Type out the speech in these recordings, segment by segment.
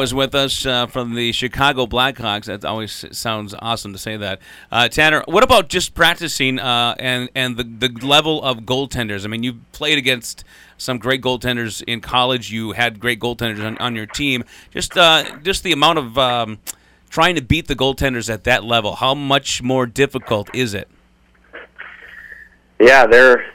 is with us from the Chicago Blackhawks. That always sounds awesome to say that. Tanner, what about just practicing and the level of goaltenders? I mean, you've played against some great goaltenders in college. You had great goaltenders on your team. Just the amount of trying to beat the goaltenders at that level. How much more difficult is it? Yeah, there's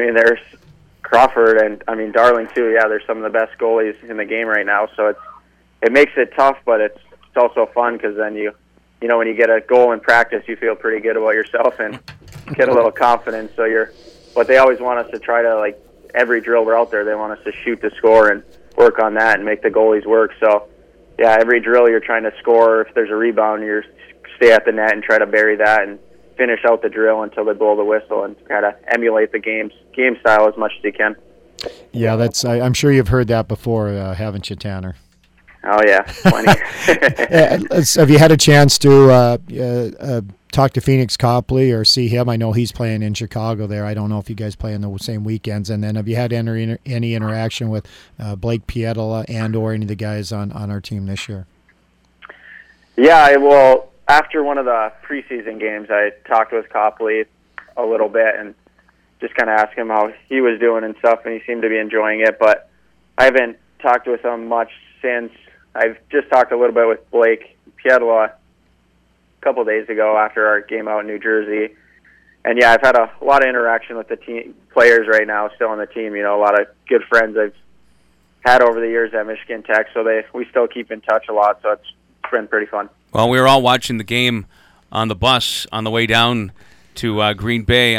Crawford and Darling too. Yeah, they're some of the best goalies in the game right now. So it makes it tough, but it's also fun because then you know when you get a goal in practice, you feel pretty good about yourself and get a little confidence. So but they always want us to try to, like, every drill we're out there, they want us to shoot to score and work on that and make the goalies work. So yeah, every drill you're trying to score. If there's a rebound, you stay at the net and try to bury that and finish out the drill until they blow the whistle and kind of emulate the game style as much as you can. Yeah, I'm sure you've heard that before, haven't you, Tanner? Oh yeah, plenty. Have you had a chance to talk to Phoenix Copley or see him? I know he's playing in Chicago there. I don't know if you guys play on the same weekends. And then have you had any interaction with Blake Pietila and or any of the guys on our team this year? Yeah, well, after one of the preseason games, I talked with Copley a little bit and just kind of asked him how he was doing and stuff, and he seemed to be enjoying it. But I haven't talked with him much since. I've just talked a little bit with Blake Pietila a couple of days ago after our game out in New Jersey. And, yeah, I've had a lot of interaction with the team players right now still on the team. A lot of good friends I've had over the years at Michigan Tech, so we still keep in touch a lot, so it's been pretty fun. Well, we were all watching the game on the bus on the way down to Green Bay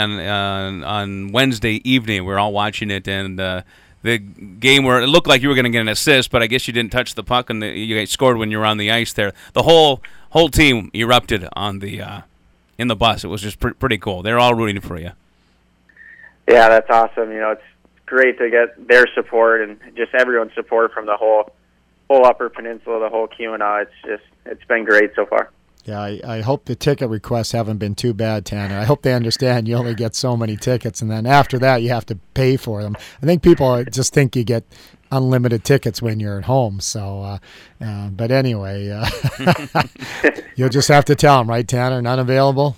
on Wednesday evening. We were all watching it, and the game where it looked like you were going to get an assist, but I guess you didn't touch the puck, and you guys scored when you were on the ice there. The whole team erupted on in the bus. It was just pretty cool. They're all rooting for you. Yeah, that's awesome. It's great to get their support and just everyone's support from the whole Upper Peninsula, the whole Keweenaw. It's been great so far. Yeah, I hope the ticket requests haven't been too bad, Tanner. I hope they understand you only get so many tickets, and then after that you have to pay for them. I think people just think you get unlimited tickets when you're at home. So, but anyway, you'll just have to tell them, right, Tanner? None available?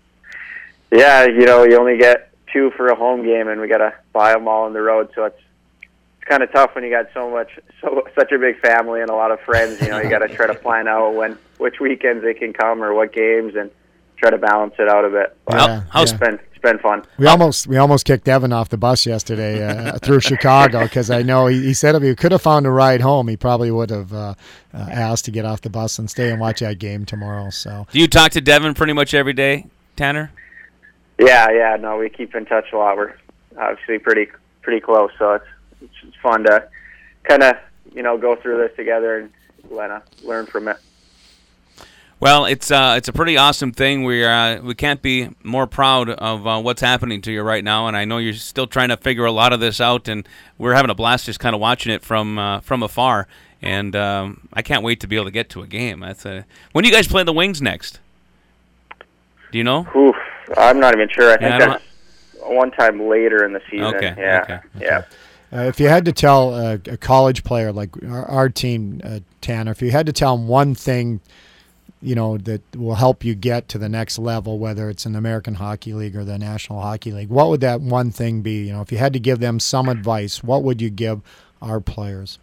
Yeah, you only get 2 for a home game, and we got to buy them all on the road, so it's kind of tough when you got such a big family and a lot of friends. You got to try to plan out which weekends they can come or what games and try to balance it out a bit. But it's been fun. We almost kicked Evan off the bus yesterday through Chicago because I know he said if he could have found a ride home, he probably would have asked to get off the bus and stay and watch that game tomorrow. So, do you talk to Devin pretty much every day, Tanner? Yeah. No, we keep in touch a lot. We're obviously pretty close, so it's fun to kind of go through this together and learn from it. Well, it's a pretty awesome thing. We can't be more proud of what's happening to you right now, and I know you're still trying to figure a lot of this out, and we're having a blast just kind of watching it from afar. And I can't wait to be able to get to a game. When do you guys play the Wings next? Do you know? Oof, I'm not even sure. I think that's one time later in the season. Okay. Yeah. Okay. Yeah. If you had to tell a college player like our team, Tanner, if you had to tell them one thing, that will help you get to the next level, whether it's in the American Hockey League or the National Hockey League, what would that one thing be? If you had to give them some advice, what would you give our players?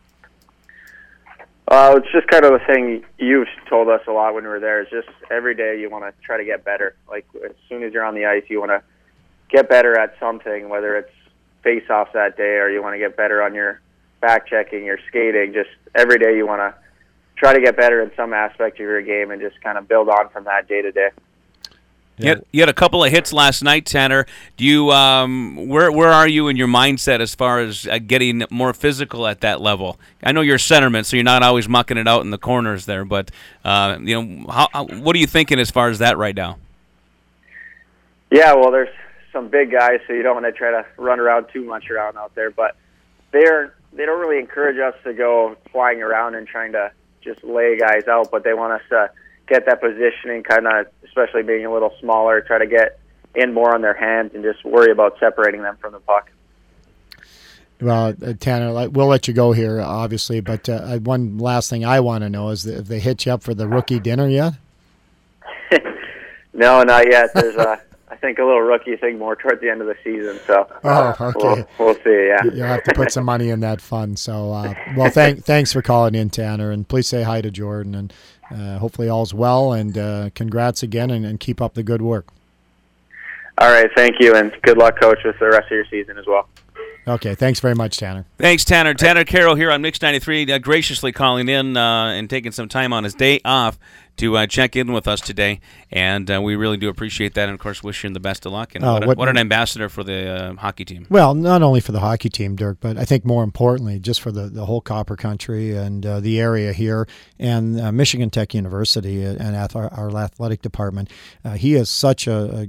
It's just kind of the thing you've told us a lot when we were there. It's just every day you want to try to get better. Like as soon as you're on the ice, you want to get better at something, whether it's face-offs that day or you want to get better on your back-checking, your skating. Just every day you want to try to get better in some aspect of your game and just kind of build on from that day to day. Yeah. You had a couple of hits last night, Tanner. Do you where are you in your mindset as far as getting more physical at that level? I know you're a centerman, so you're not always mucking it out in the corners there, but what are you thinking as far as that right now? Yeah, well, there's some big guys, so you don't want to try to run around too much around out there, but they don't really encourage us to go flying around and trying to just lay guys out, but they want us to get that positioning, kind of, especially being a little smaller, try to get in more on their hands and just worry about separating them from the puck. Well, Tanner, we'll let you go here, obviously, but one last thing I want to know is if they hit you up for the rookie dinner yet? No, not yet. There's I think a little rookie thing more towards the end of the season. So okay. We'll see. Yeah, you'll have to put some money in that fund. So, well, thanks for calling in, Tanner, and please say hi to Jordan, and hopefully all's well. And congrats again, and keep up the good work. All right, thank you, and good luck, Coach, with the rest of your season as well. Okay, thanks very much, Tanner. Thanks, Tanner. Tanner Carroll here on Mix 93, graciously calling in and taking some time on his day off to check in with us today, and we really do appreciate that, and of course wish him the best of luck. And what an ambassador for the hockey team. Well, not only for the hockey team, Dirk, but I think more importantly just for the whole Copper Country and the area here, and Michigan Tech University and our athletic department. He is such a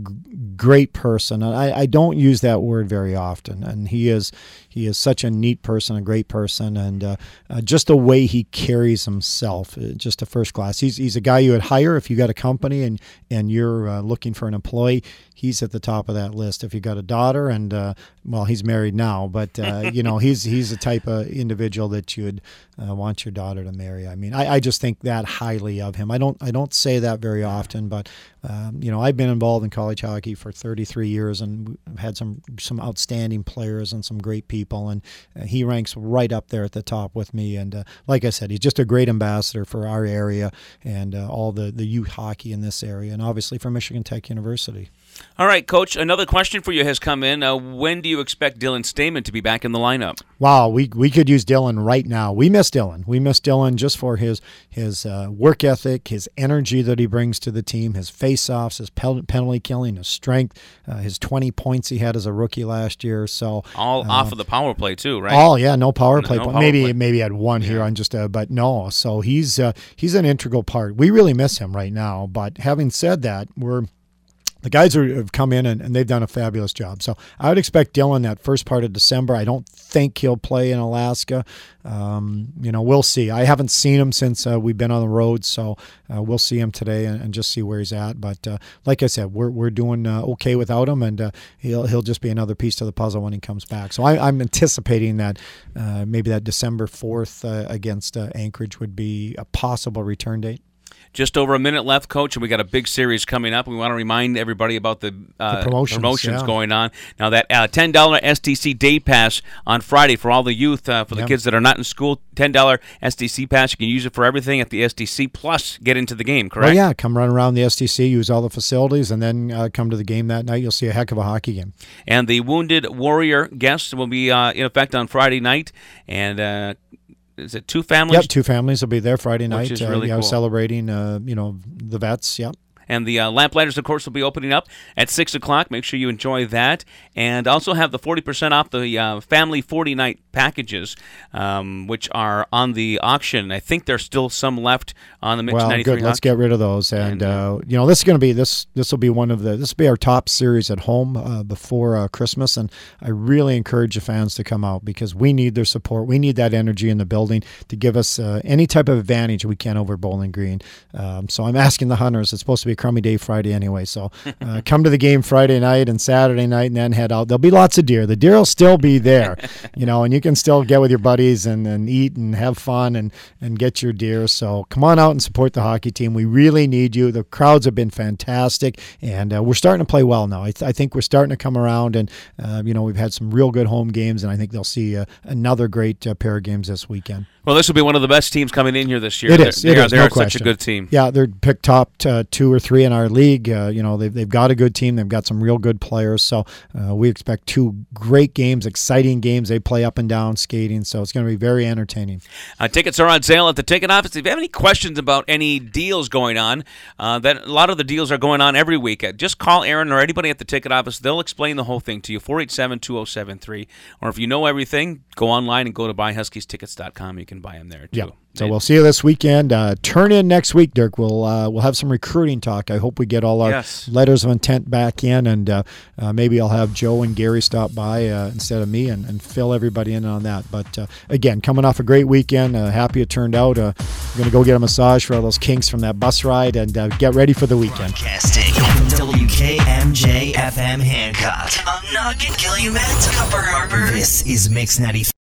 great person, and I don't use that word very often, and he is such a neat person, a great person, and just the way he carries himself, just a first class. He's a guy you would hire if you got a company and you're looking for an employee. He's at the top of that list. If you got a daughter, and well, he's married now, but he's the type of individual that you'd want your daughter to marry. I mean, I just think that highly of him. I don't say that very often, but I've been involved in college hockey for 33 years, and I've had some outstanding players and some great people, and he ranks right up there at the top with me. And like I said, he's just a great ambassador for our area and all the youth hockey in this area, and obviously for Michigan Tech University. All right, Coach, another question for you has come in. When do you expect Dylan Stamen to be back in the lineup? Wow, we could use Dylan right now. We miss Dylan. We miss Dylan just for his work ethic, his energy that he brings to the team, his face-offs, his penalty killing, his strength, his 20 points he had as a rookie last year. So all off of the power play too, right? No power play. No maybe had one here on just but no. So he's an integral part. We really miss him right now. But having said that, the guys have come in and they've done a fabulous job. So I would expect Dylan that first part of December. I don't think he'll play in Alaska. We'll see. I haven't seen him since we've been on the road, so we'll see him today and just see where he's at. But like I said, we're doing okay without him, and he'll just be another piece to the puzzle when he comes back. So I'm anticipating that maybe that December 4th against Anchorage would be a possible return date. Just over a minute left, Coach, and we got a big series coming up. We want to remind everybody about the promotions going on. Now, that $10 STC Day Pass on Friday for all the youth, for the kids that are not in school, $10 STC Pass. You can use it for everything at the STC, plus get into the game, correct? Well, yeah, come run around the STC, use all the facilities, and then come to the game that night. You'll see a heck of a hockey game. And the Wounded Warrior guests will be in effect on Friday night, and is it two families? Yep, two families will be there Friday night. Which is really cool. Celebrating, the vets. Yep. And the Lamplighters, of course, will be opening up at 6 o'clock. Make sure you enjoy that. And also have the 40% off the Family 40 Night packages, which are on the auction. I think there's still some left on the Mix 93. Well, good. Let's get rid of those. And this is going to be this will be this will be our top series at home before Christmas. And I really encourage the fans to come out because we need their support. We need that energy in the building to give us any type of advantage we can over Bowling Green. So I'm asking the Hunters. It's supposed to be a crummy day Friday anyway. So come to the game Friday night and Saturday night and then head out. There'll be lots of deer. The deer will still be there, and you can still get with your buddies and eat and have fun and get your deer. So come on out and support the hockey team. We really need you. The crowds have been fantastic, and we're starting to play well now. I think we're starting to come around, and we've had some real good home games, and I think they'll see another great pair of games this weekend. Well, this will be one of the best teams coming in here this year. It is. They're no such question. a good team. Yeah, they're picked top 2 or 3 in our league. They've got a good team. They've got some real good players. So we expect 2 great games, exciting games. They play up and down skating, so it's going to be very entertaining. Tickets are on sale at the ticket office. If you have any questions about any deals going on, that a lot of the deals are going on every week. Just call Aaron or anybody at the ticket office. They'll explain the whole thing to you. 487-2073. Or if you know everything, go online and go to buyhuskiestickets.com. You can buy them there too. Yeah. So we'll see you this weekend. Turn in next week, Dirk. We'll have some recruiting talk. I hope we get all our letters of intent back in, and maybe I'll have Joe and Gary stop by instead of me and fill everybody in on that. But again, coming off a great weekend, happy it turned out. going to go get a massage for all those kinks from that bus ride and get ready for the weekend. Broadcasting from WKMJ FM Hancock, Okanagan, Calumet, Upper Harbor. This is Mix 95.